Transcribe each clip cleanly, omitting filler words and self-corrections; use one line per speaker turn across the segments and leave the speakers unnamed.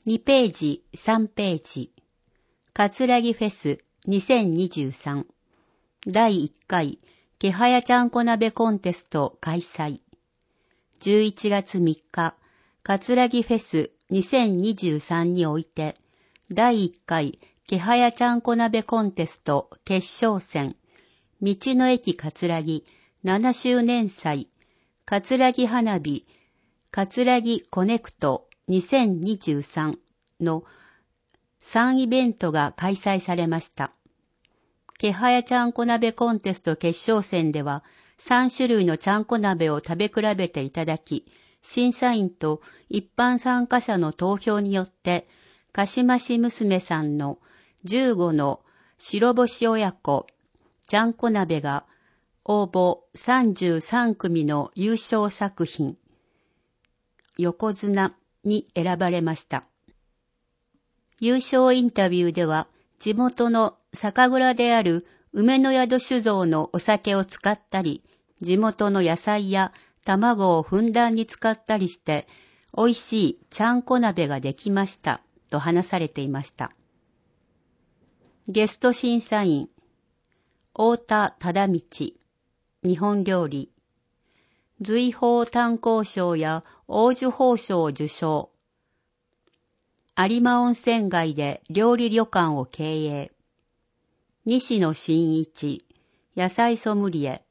2ページ、3ページ。葛城フェス2023第1回気早ちゃんこ鍋コンテスト開催。11月3日、葛城フェス2023において、第1回気早ちゃんこ鍋コンテスト決勝戦、道の駅葛城7周年祭、葛城花火、葛城コネクト2023の3イベントが開催されました。気早ちゃんこ鍋コンテスト決勝戦では3種類のちゃんこ鍋を食べ比べていただき、審査員と一般参加者の投票によって、かしまし娘さんの15の白星親子ちゃんこ鍋が応募33組の優勝作品、横綱に選ばれました。優勝インタビューでは、地元の酒蔵である梅の宿酒造のお酒を使ったり、地元の野菜や卵をふんだんに使ったりして、美味しいちゃんこ鍋ができました、と話されていました。ゲスト審査員、太田忠道、日本料理、瑞宝炭鉱賞や黄綬褒章を受賞。有馬温泉街で料理旅館を経営。西野真一、野菜ソムリエ。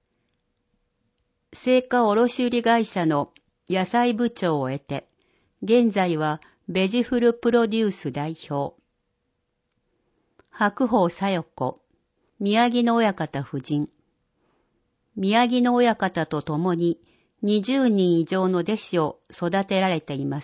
青果卸売会社の野菜部長を得て、現在はベジフルプロデュース代表。白鵬小夜子、宮城野親方夫人。宮城野親方と共に20人以上の弟子を育てられています。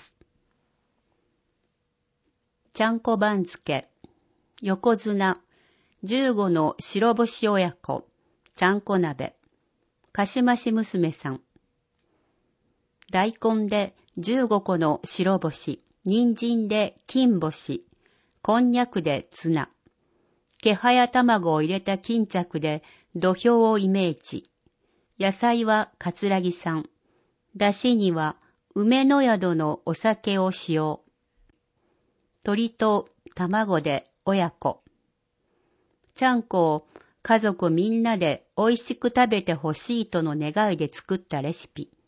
ちゃんこ番付、横綱、15の白星親子、ちゃんこ鍋、かしまし娘さん。大根で15個の白星、人参で金星、こんにゃくでツナ、気早卵を入れた巾着で土俵をイメージ。野菜は葛城産。だしには梅の宿のお酒を使用。鶏と卵で親子。ちゃんこを家族みんなで美味しく食べてほしいとの願いで作ったレシピ。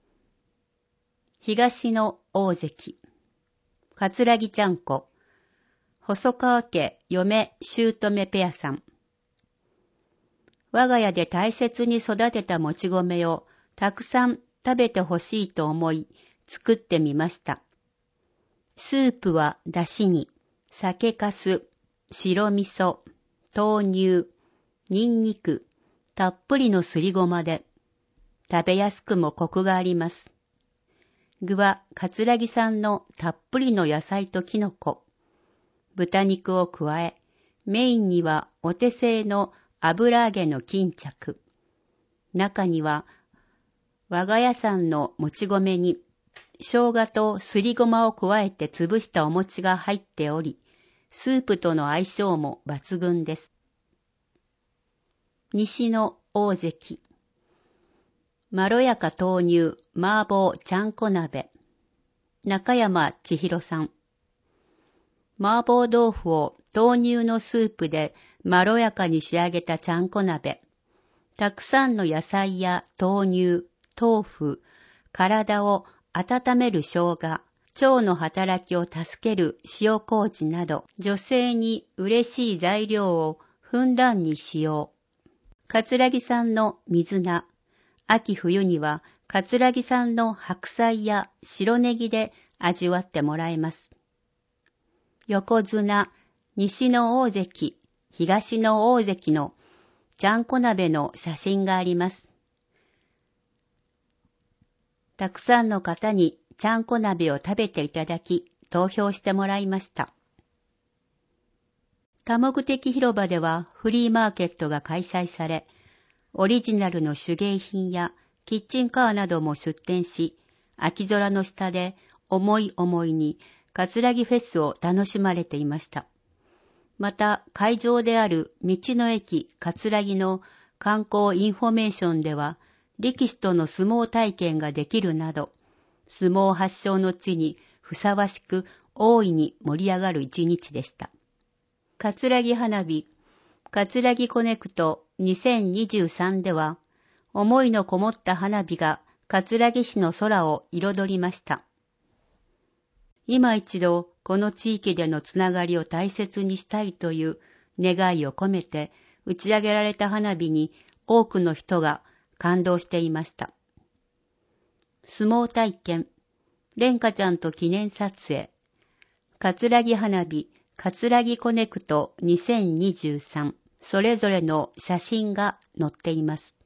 東の大関。葛城ちゃんこ。細川家嫁姑ペアさん。我が家で大切に育てたもち米をたくさん食べてほしいと思い作ってみました。スープはだしに酒粕、白味噌、豆乳、ニンニク、たっぷりのすりごまで食べやすくもコクがあります。具は葛城産のたっぷりの野菜ときのこ、豚肉を加え、メインにはお手製の油揚げの巾着。中には我が家産のもち米に生姜とすりごまを加えて潰したお餅が入っており、スープとの相性も抜群です。西の大関。まろやか豆乳麻婆ちゃんこ鍋。中山千尋さん。麻婆豆腐を豆乳のスープでまろやかに仕上げたちゃんこ鍋。たくさんの野菜や豆乳、豆腐、体を温める生姜、腸の働きを助ける塩麹など、女性に嬉しい材料をふんだんに使用。葛城産の水菜、秋冬には葛城産の白菜や白ネギで味わってもらえます。横綱、西の大関、東の大関のちゃんこ鍋の写真があります。たくさんの方にちゃんこ鍋を食べていただき、投票してもらいました。多目的広場ではフリーマーケットが開催され、オリジナルの手芸品やキッチンカーなども出店し、秋空の下で思い思いに葛城フェスを楽しまれていました。また会場である道の駅葛城の観光インフォメーションでは、力士との相撲体験ができるなど、相撲発祥の地にふさわしく大いに盛り上がる一日でした。葛城花火、葛城コネクト2023では、思いのこもった花火が葛城市の空を彩りました。今一度この地域でのつながりを大切にしたいという願いを込めて打ち上げられた花火に多くの人が感動していました。相撲体験、蓮華ちゃんと記念撮影、葛城花火、葛城コネクト2023、それぞれの写真が載っています。